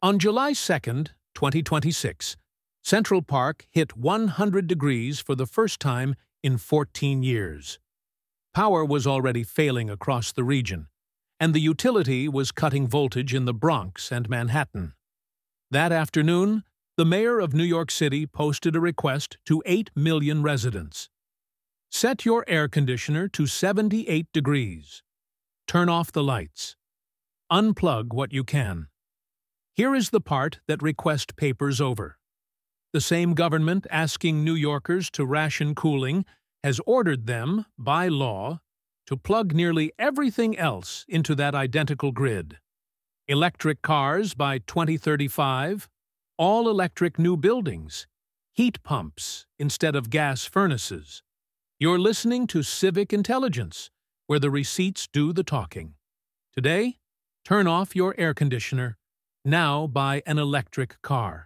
On July 2nd, 2026, Central Park hit 100 degrees for the first time in 14 years. Power was already failing across the region, and the utility was cutting voltage in the Bronx and Manhattan. That afternoon, the mayor of New York City posted a request to 8 million residents. Set your air conditioner to 78 degrees. Turn off the lights. Unplug what you can. Here is the part that request papers over. The same government asking New Yorkers to ration cooling has ordered them, by law, to plug nearly everything else into that identical grid. Electric cars by 2035, all-electric new buildings, heat pumps instead of gas furnaces. You're listening to Civic Intelligence, where the receipts do the talking. Today, turn off your air conditioner. Now buy an electric car.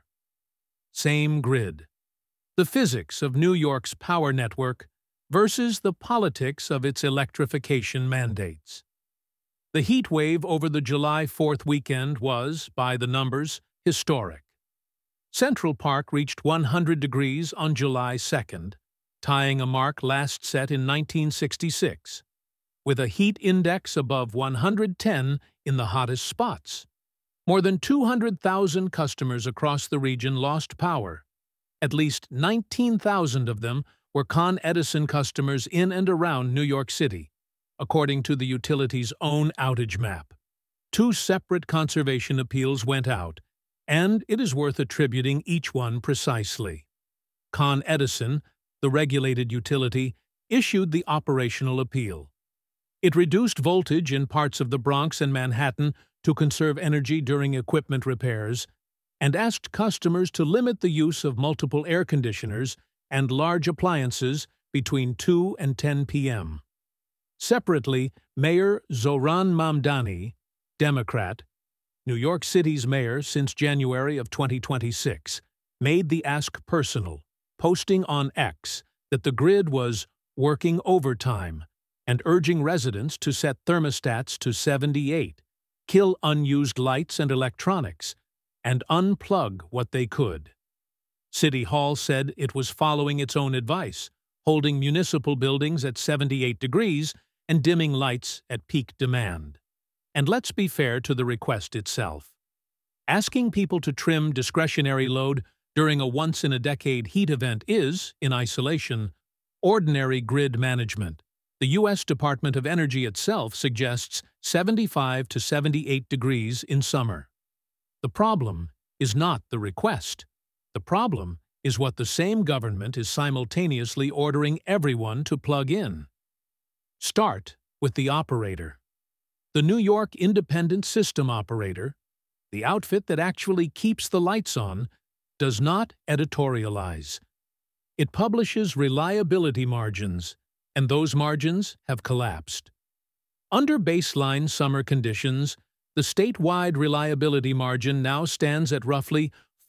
Same grid. The physics of New York's power network versus the politics of its electrification mandates. The heat wave over the July 4th weekend was, by the numbers, historic. Central Park reached 100 degrees on July 2nd, tying a mark last set in 1966, with a heat index above 110 in the hottest spots. More than 200,000 customers across the region lost power. At least 19,000 of them were Con Edison customers in and around New York City, according to the utility's own outage map. 2 separate conservation appeals went out, and it is worth attributing each one precisely. Con Edison, the regulated utility, issued the operational appeal. It reduced voltage in parts of the Bronx and Manhattan to conserve energy during equipment repairs, and asked customers to limit the use of multiple air conditioners and large appliances between 2 and 10 p.m. Separately, Mayor Zohran Mamdani, Democrat, New York City's mayor since January of 2026, made the ask personal, posting on X that the grid was working overtime and urging residents to set thermostats to 78, kill unused lights and electronics, and unplug what they could. City Hall said it was following its own advice, holding municipal buildings at 78 degrees and dimming lights at peak demand. And let's be fair to the request itself. Asking people to trim discretionary load during a once-in-a-decade heat event is, in isolation, ordinary grid management. The U.S. Department of Energy itself suggests 75 to 78 degrees in summer. The problem is not the request. The problem is what the same government is simultaneously ordering everyone to plug in. Start with the operator. The New York Independent System Operator, the outfit that actually keeps the lights on, does not editorialize. It publishes reliability margins, and those margins have collapsed. Under baseline summer conditions, the statewide reliability margin now stands at roughly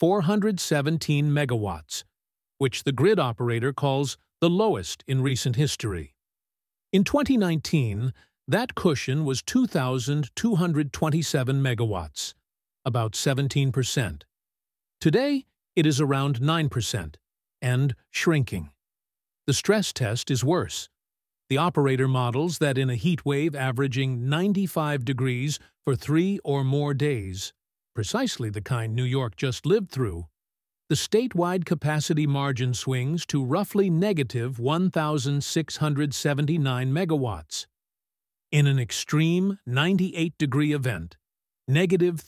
417 megawatts, which the grid operator calls the lowest in recent history. In 2019, that cushion was 2,227 megawatts, about 17%. Today, it is around 9%, and shrinking. The stress test is worse. The operator models that in a heat wave averaging 95 degrees for 3 or more days, precisely the kind New York just lived through, the statewide capacity margin swings to roughly negative 1,679 megawatts. In an extreme 98-degree event, negative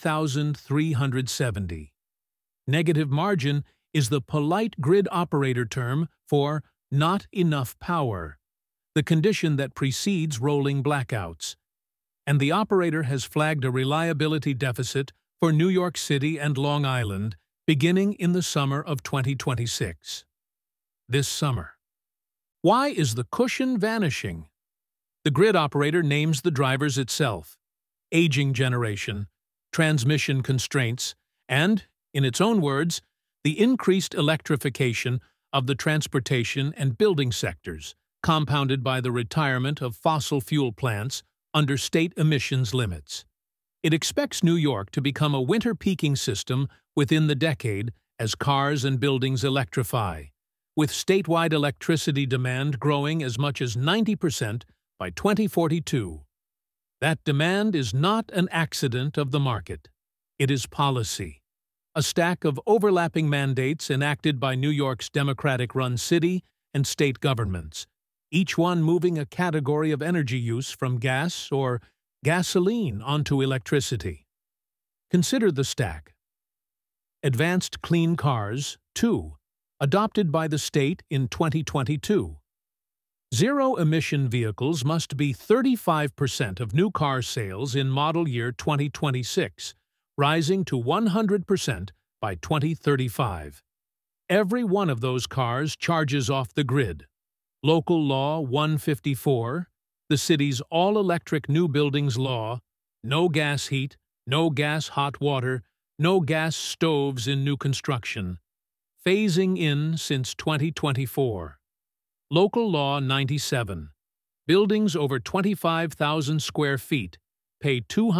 3,370. Negative margin is the polite grid operator term for not enough power, the condition that precedes rolling blackouts, and the operator has flagged a reliability deficit for New York City and Long Island beginning in the summer of 2026. This summer. Why is the cushion vanishing? The grid operator names the drivers itself: aging generation, transmission constraints, and, in its own words, the increased electrification of the transportation and building sectors, compounded by the retirement of fossil fuel plants under state emissions limits. It expects New York to become a winter peaking system within the decade as cars and buildings electrify, with statewide electricity demand growing as much as 90% by 2042. That demand is not an accident of the market. It is policy, a stack of overlapping mandates enacted by New York's Democratic-run city and state governments, each one moving a category of energy use from gas or gasoline onto electricity. Consider the stack. Advanced Clean Cars, 2, adopted by the state in 2022. Zero-emission vehicles must be 35% of new car sales in model year 2026, rising to 100% by 2035. Every one of those cars charges off the grid. Local Law 154, the city's all-electric new buildings law, no gas heat, no gas hot water, no gas stoves in new construction, phasing in since 2024. Local Law 97, buildings over 25,000 square feet pay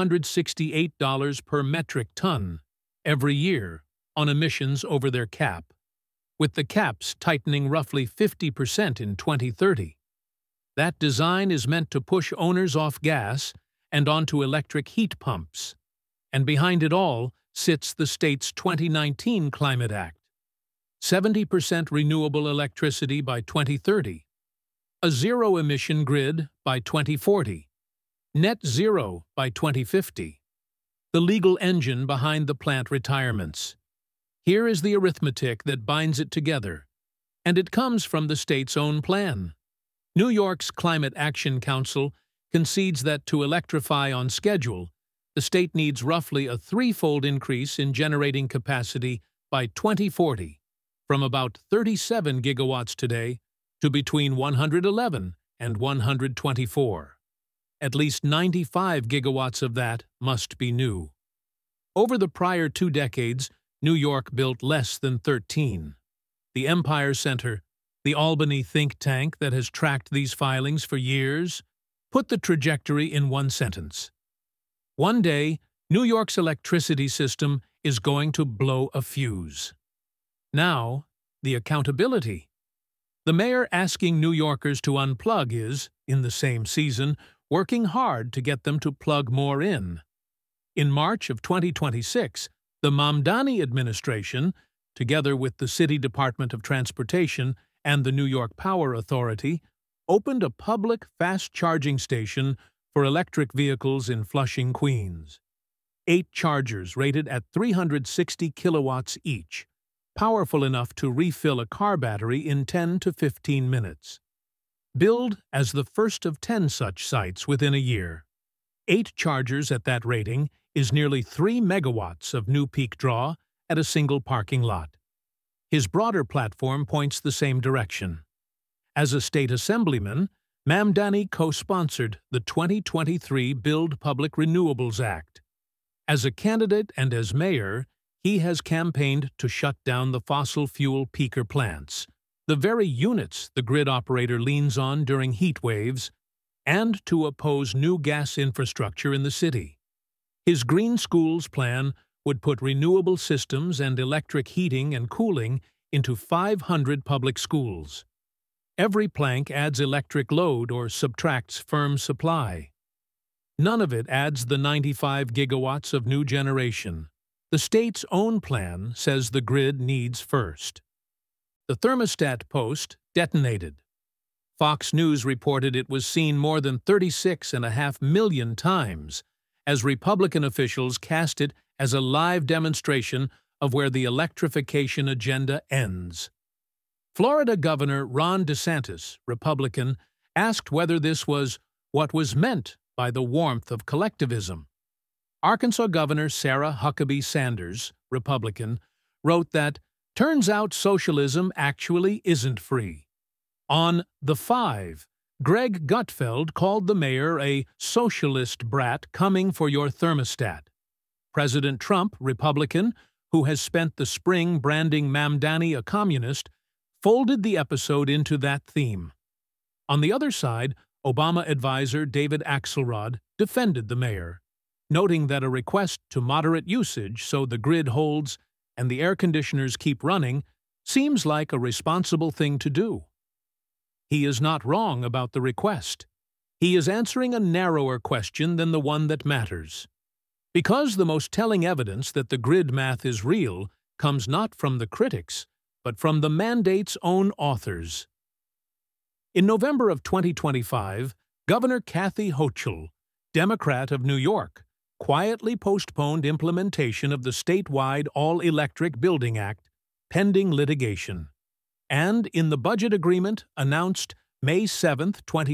$268 per metric ton every year on emissions over their cap, with the caps tightening roughly 50% in 2030. That design is meant to push owners off gas and onto electric heat pumps. And behind it all sits the state's 2019 Climate Act. 70% renewable electricity by 2030. A zero-emission grid by 2040. Net zero by 2050. The legal engine behind the plant retirements. Here is the arithmetic that binds it together, and it comes from the state's own plan. New York's Climate Action Council concedes that to electrify on schedule, the state needs roughly a threefold increase in generating capacity by 2040, from about 37 gigawatts today to between 111 and 124. At least 95 gigawatts of that must be new. Over the prior 2 decades, New York built less than 13. The Empire Center, the Albany think tank that has tracked these filings for years, put the trajectory in one sentence. One day, New York's electricity system is going to blow a fuse. Now, the accountability. The mayor asking New Yorkers to unplug is, in the same season, working hard to get them to plug more in. In March of 2026, the Mamdani administration, together with the City Department of Transportation and the New York Power Authority, opened a public fast-charging station for electric vehicles in Flushing, Queens. 8 chargers rated at 360 kilowatts each, powerful enough to refill a car battery in 10 to 15 minutes. Billed as the first of 10 such sites within a year. 8 chargers at that rating is nearly 3 megawatts of new peak draw at a single parking lot. His broader platform points the same direction. As a state assemblyman, Mamdani co-sponsored the 2023 Build Public Renewables Act. As a candidate and as mayor, he has campaigned to shut down the fossil fuel peaker plants, the very units the grid operator leans on during heat waves, and to oppose new gas infrastructure in the city. His Green Schools plan would put renewable systems and electric heating and cooling into 500 public schools. Every plank adds electric load or subtracts firm supply. None of it adds the 95 gigawatts of new generation. The state's own plan says the grid needs first. The thermostat post detonated. Fox News reported it was seen more than 36.5 million times, as Republican officials cast it as a live demonstration of where the electrification agenda ends. Florida Governor Ron DeSantis, Republican, asked whether this was what was meant by the warmth of collectivism. Arkansas Governor Sarah Huckabee Sanders, Republican, wrote that, "Turns out socialism actually isn't free." On The Five, Greg Gutfeld called the mayor a socialist brat coming for your thermostat. President Trump, Republican, who has spent the spring branding Mamdani a communist, folded the episode into that theme. On the other side, Obama advisor David Axelrod defended the mayor. noting that a request to moderate usage so the grid holds and the air conditioners keep running seems like a responsible thing to do. He is not wrong about the request. He is answering a narrower question than the one that matters. Because the most telling evidence that the grid math is real comes not from the critics, but from the mandate's own authors. In November of 2025, Governor Kathy Hochul, Democrat of New York, quietly postponed implementation of the statewide All-Electric Building Act, pending litigation, and in the budget agreement announced May 7,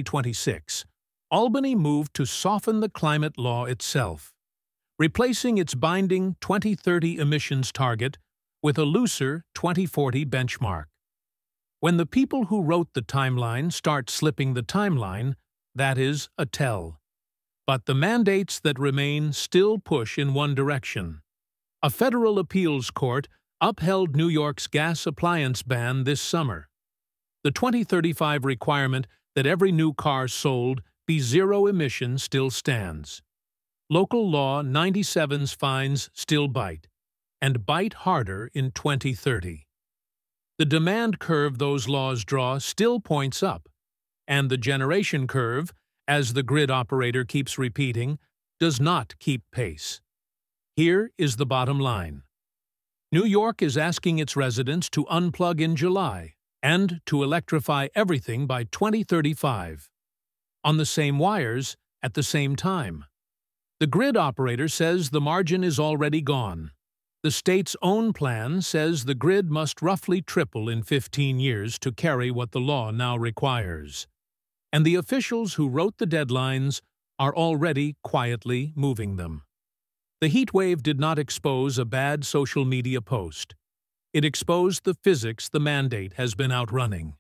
2026, Albany moved to soften the climate law itself, replacing its binding 2030 emissions target with a looser 2040 benchmark. When the people who wrote the timeline start slipping the timeline, that is a tell. But the mandates that remain still push in one direction. A federal appeals court upheld New York's gas appliance ban this summer. The 2035 requirement that every new car sold be zero emission still stands. Local Law 97's fines still bite, and bite harder in 2030. The demand curve those laws draw still points up, and the generation curve, as the grid operator keeps repeating, does not keep pace. Here is the bottom line. New York is asking its residents to unplug in July and to electrify everything by 2035. On the same wires, at the same time. The grid operator says the margin is already gone. The state's own plan says the grid must roughly triple in 15 years to carry what the law now requires. And the officials who wrote the deadlines are already quietly moving them. The heat wave did not expose a bad social media post. It exposed the physics the mandate has been outrunning.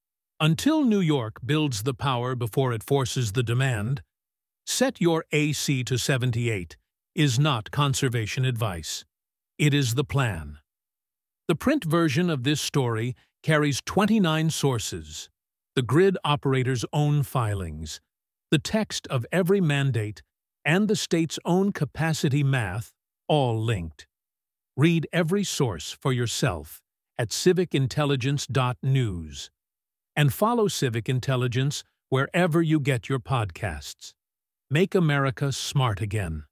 Until New York builds the power before it forces the demand, set your AC to 78 is not conservation advice. It is the plan. The print version of this story carries 29 sources, the grid operator's own filings, the text of every mandate, and the state's own capacity math, all linked. Read every source for yourself at civicintelligence.news. And follow Civic Intelligence wherever you get your podcasts. Make America smart again.